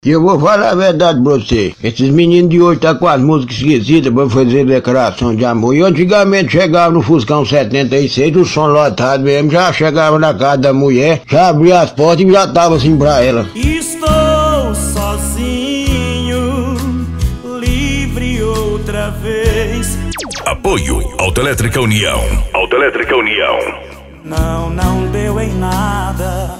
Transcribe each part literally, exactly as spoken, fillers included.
E eu vou falar a verdade pra você. Esses meninos de hoje tá com as músicas esquisitas pra fazer declaração de amor. E antigamente chegava no Fuscão setenta e seis, o som lotado mesmo, já chegava na casa da mulher, já abria as portas e já tava assim pra ela. Estou sozinho, livre outra vez. Apoio Autoelétrica União. Autoelétrica União. Não, não deu em nada.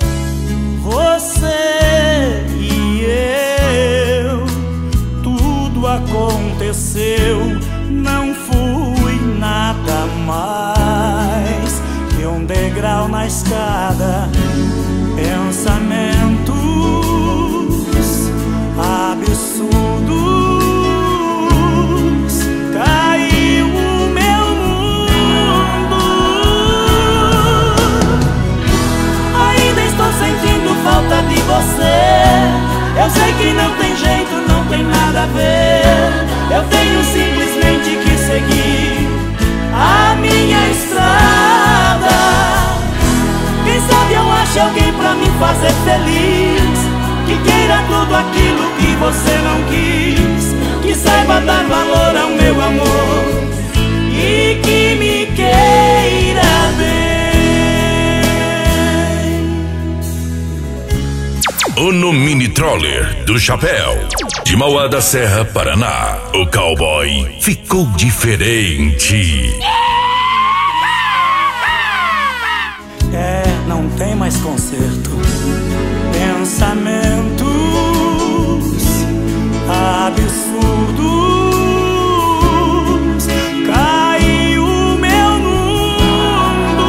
Você e eu, tudo aconteceu. Não fui nada mais que um degrau na escada. Pensamentos absurdos. Caiu o meu mundo. Ainda estou sentindo falta de você. Eu sei que não tem jeito, não tem nada a ver. Eu tenho simplesmente que seguir a minha estrada. Quem sabe eu acho alguém pra me fazer feliz, que queira tudo aquilo que você não quis, que saiba dar valor ao meu amor e que me queira bem. O no Mini Troller do Chapéu, de Mauá da Serra, Paraná, o cowboy ficou diferente. É, não tem mais conserto. Pensamentos absurdos. Caiu o meu mundo.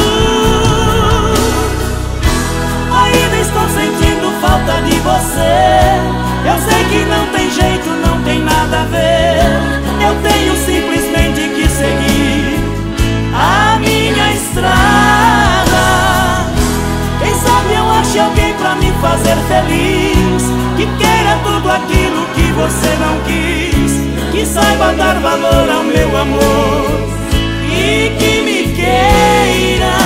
Ainda estou sentindo falta de você. Eu sei que não tem jeito, não tem nada a ver. Eu tenho simplesmente que seguir a minha estrada. Quem sabe eu ache alguém pra me fazer feliz, que queira tudo aquilo que você não quis, que saiba dar valor ao meu amor e que me queira.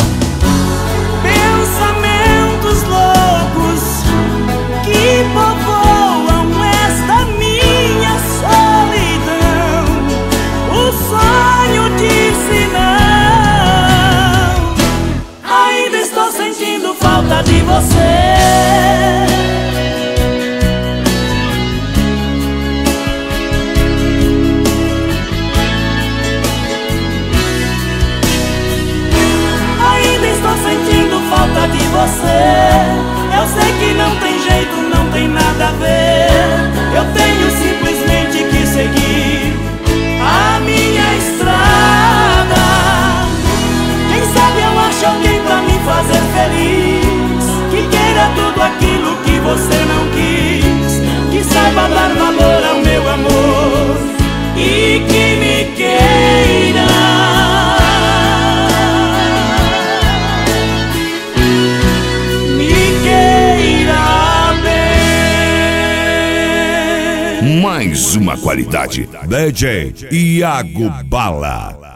Pensamentos loucos que povoam esta minha solidão. O sonho disse não. Ainda estou sentindo falta de você. Ainda estou sentindo falta de você. Eu sei que não tem jeito, não tem nada a ver. Eu tenho simplesmente que seguir a minha estrada. Quem sabe eu acho alguém pra me fazer feliz, que queira tudo aquilo que você não quis, que saiba dar valor ao meu amor e que me queira. Me queira bem. Mais uma qualidade. D J Iago Bala.